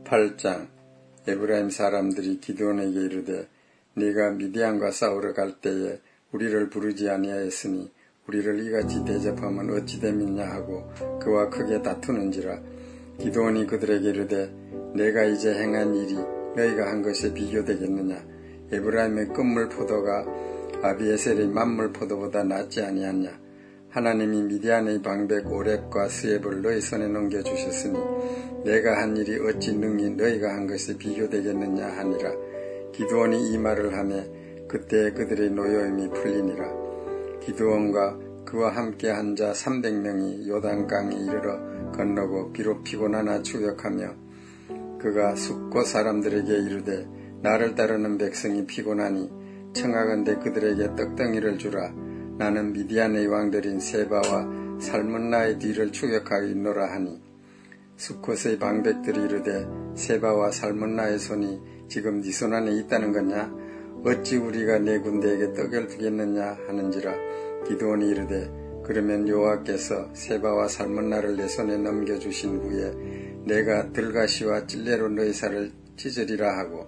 18장. 에브라임 사람들이 기드온에게 이르되 네가 미디안과 싸우러 갈 때에 우리를 부르지 아니하였으니 우리를 이같이 대접하면 어찌 됨이냐 하고 그와 크게 다투는지라. 기드온이 그들에게 이르되 내가 이제 행한 일이 너희가 한 것에 비교되겠느냐. 에브라임의 끝물 포도가 아비에셀의 만물 포도보다 낫지 아니하냐. 하나님이 미디안의 방백 오렙과 스엡을 너희 손에 넘겨주셨으니 내가 한 일이 어찌 능히 너희가 한 것에 비교되겠느냐 하니라. 기드온이 이 말을 하매 그때 그들의 노여움이 풀리니라. 기드온과 그와 함께 한 자 300명이 요단강에 이르러 건너고 비록 피곤하나 추격하며 그가 숫곳 사람들에게 이르되 나를 따르는 백성이 피곤하니 청하건대 그들에게 떡덩이를 주라. 나는 미디안의 왕들인 세바와 살문나의 뒤를 추격하였노라 하니 숫곳의 방백들이 이르되 세바와 살문나의 손이 지금 네 손 안에 있다는 거냐. 어찌 우리가 내 군대에게 떡을 주겠느냐 하는지라. 기드온이 이르되 그러면 여호와께서 세바와 살문나를 내 손에 넘겨주신 후에 내가 들가시와 찔레로 너희 살을 찢으리라 하고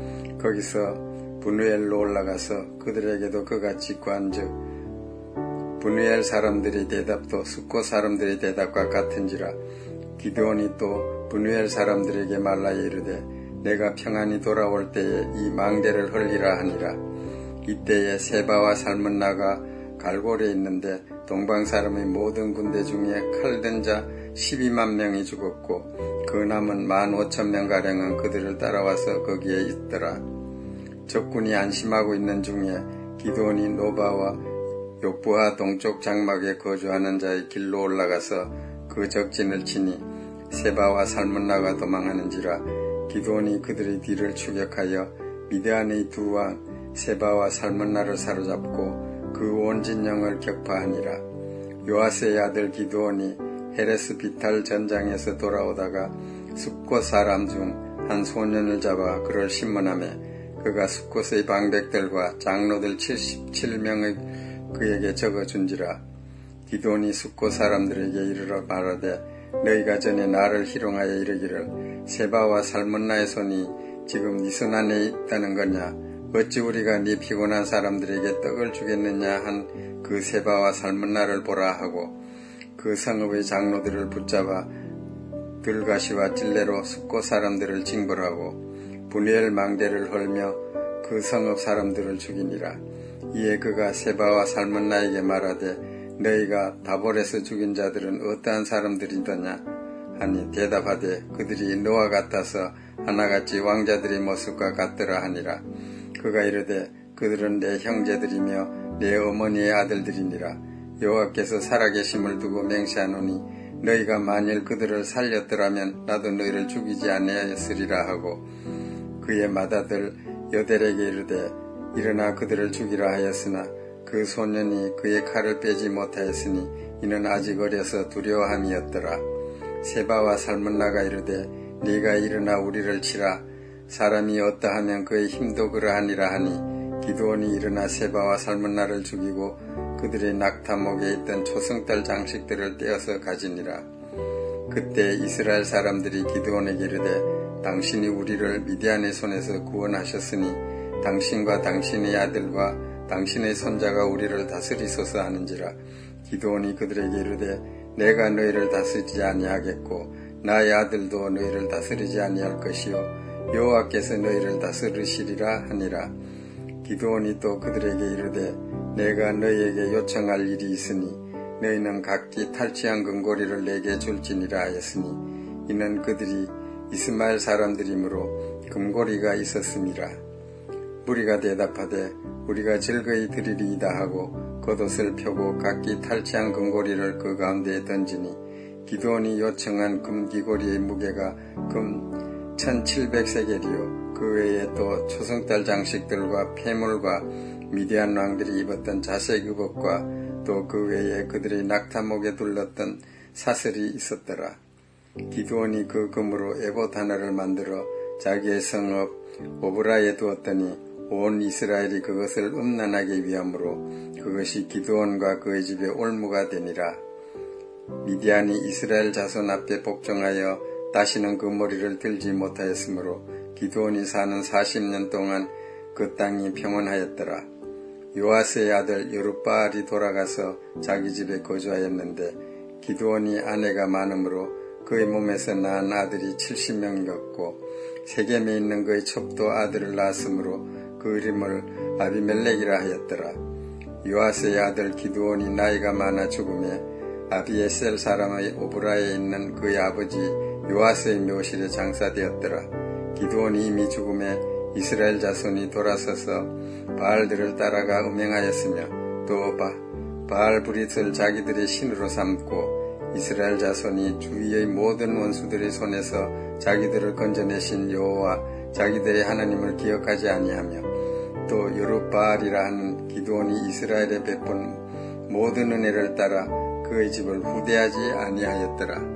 거기서 브누엘로 올라가서 그들에게도 그같이 구한즉 브누엘 사람들의 대답도 숫곳 사람들의 대답과 같은지라. 기드온이 또 브누엘 사람들에게 말하여 이르되 내가 평안히 돌아올 때에 이 망대를 헐리라 하니라. 이때에 세바와 살문나가 갈골에 있는데 동방 사람의 모든 군대 중에 칼든 자 12만 명이 죽었고 그 남은 15,000명가량은 그들을 따라와서 거기에 있더라. 적군이 안심하고 있는 중에 기드온이 노바와 욕부하 동쪽 장막에 거주하는 자의 길로 올라가서 그 적진을 치니 세바와 살문나가 도망하는지라. 기드온이 그들의 뒤를 추격하여 미디안의 두 왕 세바와 살문나를 사로잡고 그 온 진영을 격파하니라. 요아스의 아들 기드온이 헤레스 비탈 전장에서 돌아오다가 숫곳 사람 중 한 소년을 잡아 그를 신문하매 그가 숫곳의 방백들과 장로들 77명의 그에게 적어준지라. 기드온이 숫곳 사람들에게 이르러 말하되 너희가 전에 나를 희롱하여 이르기를 세바와 살문나의 손이 지금 네 손 안에 있다는 거냐. 어찌 우리가 네 피곤한 사람들에게 떡을 주겠느냐 한 그 세바와 살문나를 보라 하고 그 성읍의 장로들을 붙잡아 들가시와 찔레로 숫곳 사람들을 징벌하고 브누엘 망대를 헐며 그 성읍 사람들을 죽이니라. 이에 그가 세바와 살문나에게 말하되 너희가 다볼에서 죽인 자들은 어떠한 사람들이더냐 하니 대답하되 그들이 너와 같아서 하나같이 왕자들의 모습과 같더라 하니라. 그가 이르되 그들은 내 형제들이며 내 어머니의 아들들이니라. 여호와께서 살아계심을 두고 맹세하노니 너희가 만일 그들을 살렸더라면 나도 너희를 죽이지 아니하였으리라 하고 그의 맏아들 여델에게 이르되 일어나 그들을 죽이라 하였으나 그 소년이 그의 칼을 빼지 못하였으니 이는 아직 어려서 두려워함이었더라. 세바와 살문나가 이르되 네가 일어나 우리를 치라. 사람이 어떠하면 그의 힘도 그러하니라 하니 기드온이 일어나 세바와 살문나를 죽이고 그들의 낙타목에 있던 초승달 장식들을 떼어서 가지니라. 그때 이스라엘 사람들이 기드온에게 이르되 당신이 우리를 미디안의 손에서 구원하셨으니 당신과 당신의 아들과 당신의 손자가 우리를 다스리소서 하는지라. 기드온이 그들에게 이르되 내가 너희를 다스리지 아니하겠고 나의 아들도 너희를 다스리지 아니할 것이요 여호와께서 너희를 다스리시리라 하니라. 기드온이 또 그들에게 이르되 내가 너희에게 요청할 일이 있으니 너희는 각기 탈취한 금고리를 내게 줄지니라 하였으니 이는 그들이 이스마엘 사람들이므로 금고리가 있었음이라. 무리가 대답하되 우리가 즐거이 드리리이다 하고 겉옷을 펴고 각기 탈취한 금고리를 그 가운데에 던지니 기드온이 요청한 금귀고리의 무게가 금 1700세겔이요 그 외에 또 초승달 장식들과 폐물과 미디안 왕들이 입었던 자색 의복과 또 그 외에 그들의 낙타목에 둘렀던 사슬이 있었더라. 기드온이 그 금으로 에봇 하나를 만들어 자기의 성읍 오브라에 두었더니 온 이스라엘이 그것을 음란하게 위함으로 그것이 기드온과 그의 집의 올무가 되니라. 미디안이 이스라엘 자손 앞에 복종하여 다시는 그 머리를 들지 못하였으므로 기드온이 사는 40년 동안 그 땅이 평온하였더라. 요아스의 아들 여룻바알이 돌아가서 자기 집에 거주하였는데 기드온이 아내가 많으므로 그의 몸에서 낳은 아들이 70명이었고 세겜에 있는 그의 첩도 아들을 낳았으므로 그 이름을 아비멜렉이라 하였더라. 요아스의 아들 기드온이 나이가 많아 죽음에 아비에셀 사람의 오브라에 있는 그의 아버지 요아스의 묘실에 장사되었더라. 기드온이 이미 죽음에 이스라엘 자손이 돌아서서 바알들을 따라가 음행하였으며 또 바알 브릿을 자기들의 신으로 삼고 이스라엘 자손이 주위의 모든 원수들의 손에서 자기들을 건져내신 여호와 자기들의 하나님을 기억하지 아니하며 또 여룻바알이라 하는 기드온이 이스라엘에 베푼 모든 은혜를 따라 그의 집을 후대하지 아니하였더라.